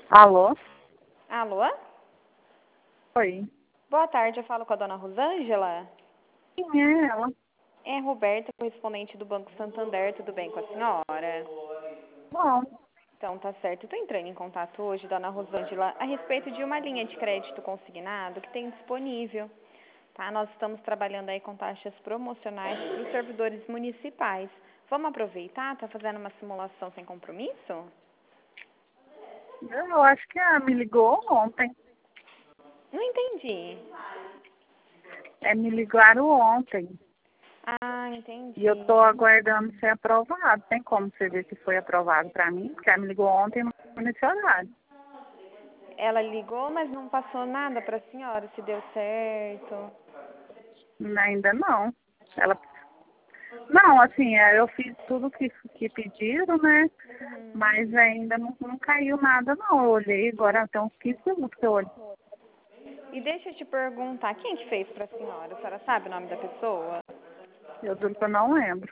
Alô? Alô? Oi. Boa tarde, eu falo com a dona Rosângela. Quem é ela? É a Roberta, correspondente do Banco Santander, tudo bem com a senhora? Bom, Então, tá certo. Estou entrando em contato hoje, dona Rosângela, a respeito de uma linha de crédito consignado que tem disponível. Tá? Nós estamos trabalhando aí com taxas promocionais para os servidores municipais. Vamos aproveitar? Tá fazendo uma simulação sem compromisso? eu acho que ela me ligou ontem. Não entendi. Me ligaram ontem. Ah, E eu entendi. tô aguardando ser aprovado. Tem como você ver se foi aprovado pra mim? Porque ela me ligou ontem nesse horário. Ela ligou, mas não passou nada para a senhora, se deu certo. Ainda não. Ela... Não, assim, eu fiz tudo que pediram, né? Uhum. Mas ainda não caiu nada, não. Eu olhei agora, tem uns 15 minutos que eu olhei. E deixa eu te perguntar, quem que fez para a senhora sabe o nome da pessoa? Eu juro que eu não lembro.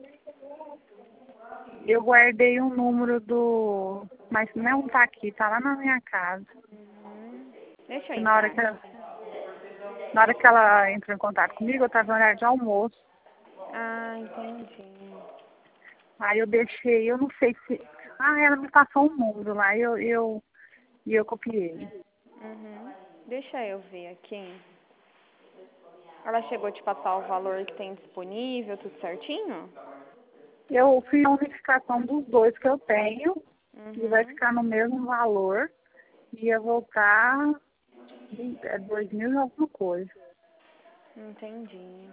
Eu guardei um número do... Mas não tá aqui, tá lá na minha casa. Uhum. Deixa eu Que na hora entrar que ela, aqui. na hora que ela entrou em contato comigo, eu estava no horário de almoço. Ah, entendi. Aí eu deixei, eu não sei se... Ah, ela me passou um número lá e eu copiei. Uhum. Deixa eu ver aqui. Ela chegou a te passar o valor que tem disponível, tudo certinho? Eu fiz a unificação dos dois que eu tenho e vai Uhum. ficar no mesmo valor. Ia voltar 2.000 e alguma coisa. Entendi.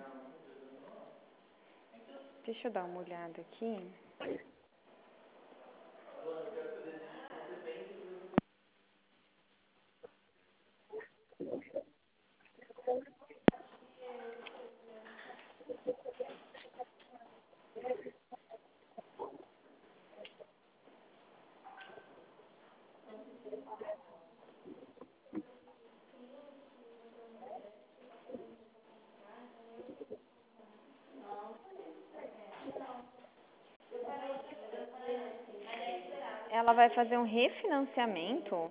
Deixa eu dar uma olhada aqui. Ela vai fazer um refinanciamento?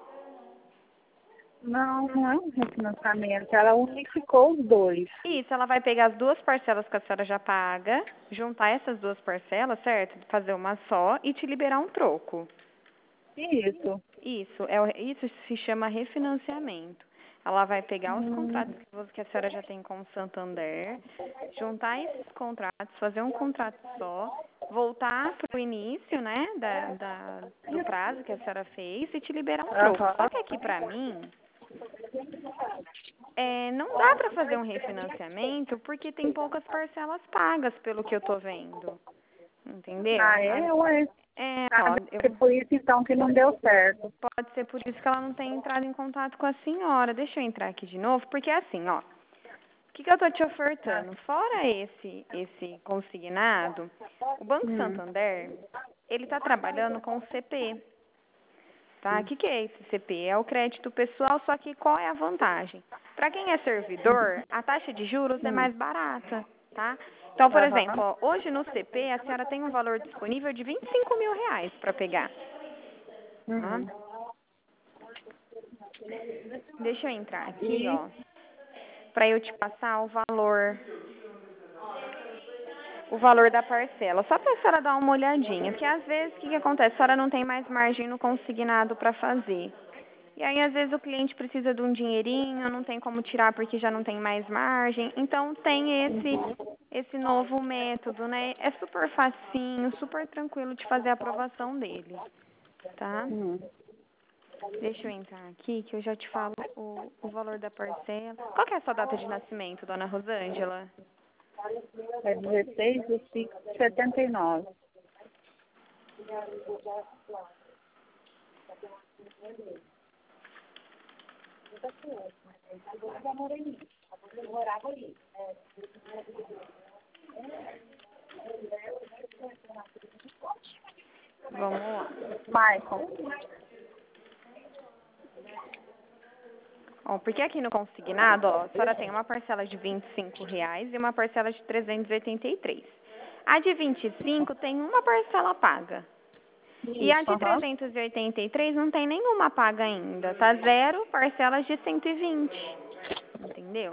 Não, não é um refinanciamento. Ela unificou os dois. Isso, ela vai pegar as duas parcelas que a senhora já paga, juntar essas duas parcelas, certo? Fazer uma só e te liberar um troco. Isso. Isso, isso se chama refinanciamento. Ela vai pegar os contratos que a senhora já tem com o Santander, juntar esses contratos, fazer um contrato só, voltar para o início, né, do prazo que a senhora fez e te liberar um troco. Só Aham. que aqui para mim, não dá para fazer um refinanciamento porque tem poucas parcelas pagas, pelo que eu tô vendo. Entendeu? Ah, é? Ué. Ah, Ó, por isso então que não deu certo. pode ser por isso que ela não tem entrado em contato com a senhora. Deixa eu entrar aqui de novo, porque é assim, ó. O que eu tô te Ah, ofertando? Fora esse consignado, o Banco hum, Santander, ele tá trabalhando com o CP, tá? O que é esse CP? É o crédito pessoal, só que qual é a vantagem? Para quem é servidor, a taxa de juros é hum, mais barata, tá? Então, por exemplo, aham, ó, hoje no CP a senhora tem um valor disponível de R$ 25.000 para pegar, tá? uhum. Deixa eu entrar aqui, E, ó, para eu te passar o valor da parcela. Só para a senhora dar uma olhadinha, porque às vezes o que acontece? A senhora não tem mais margem no consignado para fazer. E aí, às vezes, o cliente precisa de um dinheirinho, não tem como tirar porque já não tem mais margem. Então, tem esse novo método, né? É super facinho, super tranquilo de fazer a aprovação dele, tá? hum, Deixa eu entrar aqui que eu já te falo o valor da parcela. Qual que é a sua data de nascimento, dona Rosângela? é 16 de 5 de 79. Vamos lá. Michael. Ó, porque aqui no consignado, ó, a senhora tem uma parcela de R$ 25 e uma parcela de 383. A de 25 tem uma parcela paga. E a Isso, de aham. 383 não tem nenhuma paga ainda, tá zero parcelas de 120, entendeu?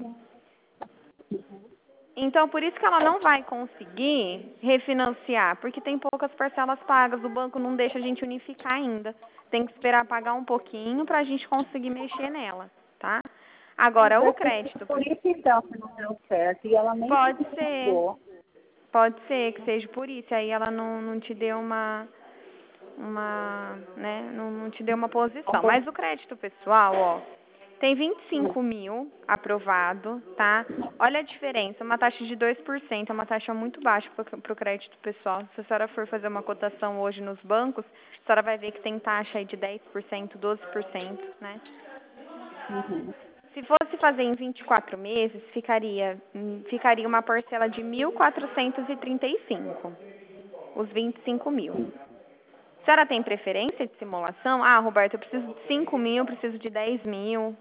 Então, por isso que ela não vai conseguir refinanciar, porque tem poucas parcelas pagas, o banco não deixa a gente unificar ainda. Tem que esperar pagar um pouquinho para a gente conseguir mexer nela, tá? Agora, o Deve ter sido crédito por isso então que não deu certo. E ela nem pode ser, financiou. pode ser que seja por isso, aí ela não te deu né, não te deu uma posição. Mas o crédito pessoal, ó, tem 25 mil aprovado, tá? Olha a diferença, uma taxa de 2% é uma taxa muito baixa para o crédito pessoal. Se a senhora for fazer uma cotação hoje nos bancos, a senhora vai ver que tem taxa aí de 10%, 12%, né? Uhum. Se fosse fazer em 24 meses, ficaria uma parcela de 1.435, os 25 mil. A senhora tem preferência de simulação? Ah, Roberto, eu preciso de 5 mil, eu preciso de 10 mil.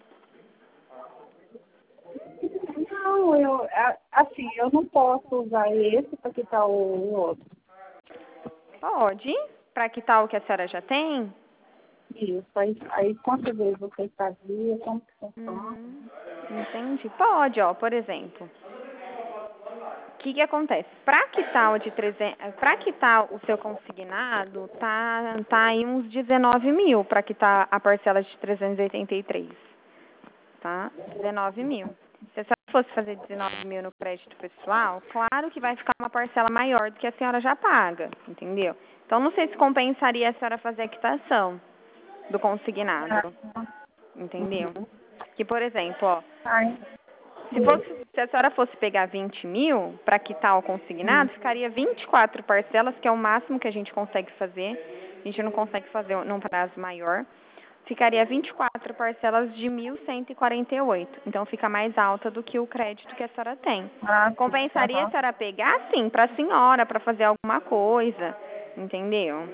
Não, assim, eu não posso usar esse para quitar o outro. Pode. Para quitar o que a senhora já tem? Isso, aí quantas vezes você fazia, como que funciona? Entendi. Pode, ó, por exemplo. O que acontece? Para quitar o de 300, para quitar o seu consignado, tá aí uns 19 mil para quitar a parcela de 383, tá? 19 mil. Se a senhora fosse fazer 19 mil no crédito pessoal, claro que vai ficar uma parcela maior do que a senhora já paga, entendeu? Então, não sei se compensaria a senhora fazer a quitação do consignado, entendeu? Que, por exemplo, ó, Ai, se a senhora fosse pegar 20 mil para quitar o consignado, ficaria 24 parcelas, que é o máximo que a gente consegue fazer. A gente não consegue fazer num prazo maior. Ficaria 24 parcelas de 1.148. Então, fica mais alta do que o crédito que a senhora tem. sim, Compensaria a aham. senhora pegar, sim, para a senhora, para fazer alguma coisa, entendeu?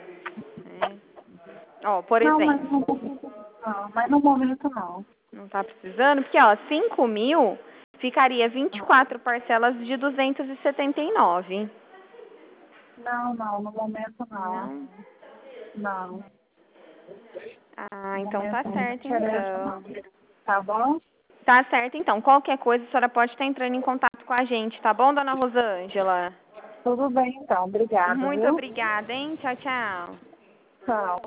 Ó, por Não, exemplo, mas no momento não. não tá precisando? Porque, ó, 5 mil ficaria 24 parcelas de 279. Não, no momento não. Não? Não, Ah, no então tá momento não me certo, interessa não. então. Tá bom? Tá certo, então. Qualquer coisa, a senhora pode estar entrando em contato com a gente, tá bom, dona Rosângela? Tudo bem então, obrigada, Muito viu? obrigada, hein? Tchau, tchau. Tchau.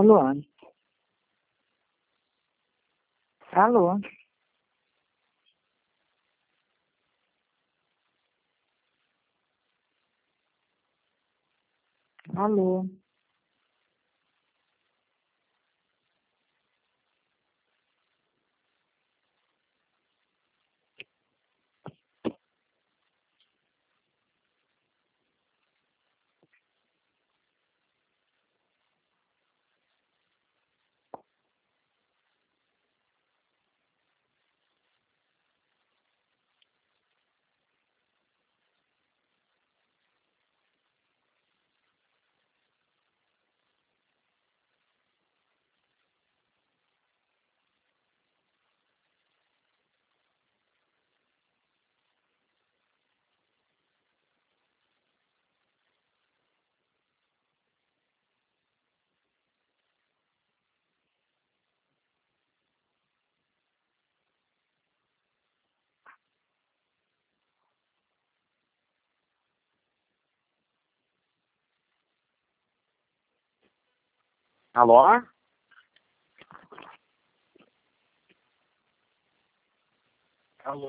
Luane. Alô? Alô? Alô? Alô?